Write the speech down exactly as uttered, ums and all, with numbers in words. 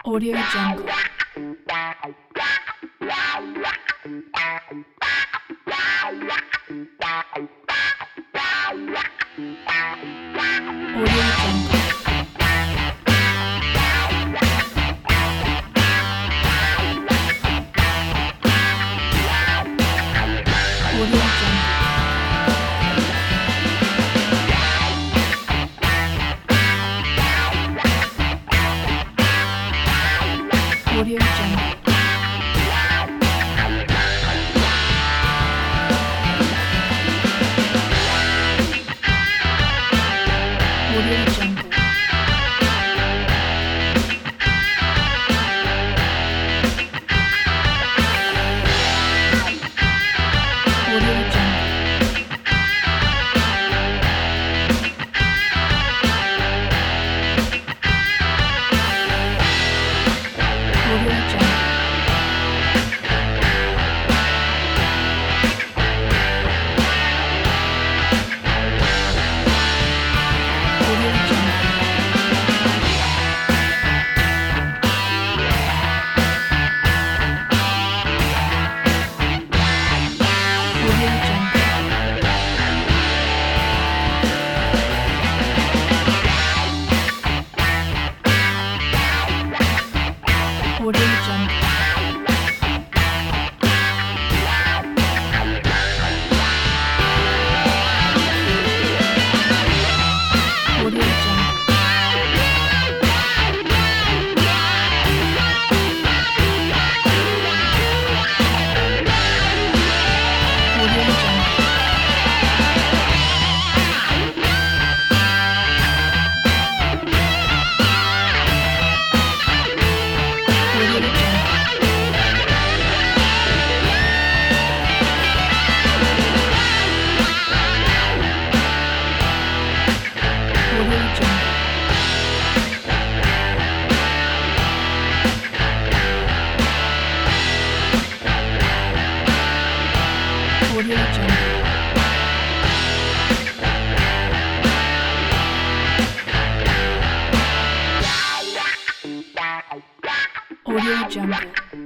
Audio Jungle. Audio Jungle. Audio Jungle. Audio Jungle. Audio Jungle. Audio Jungle. Audio Jungle. Audio Jungle. Audio Jungle. Audio Jungle. Audio Jungle. Audio Jungle. Audio Jungle. Audio Jungle. Audio Jungle. Audio Jungle.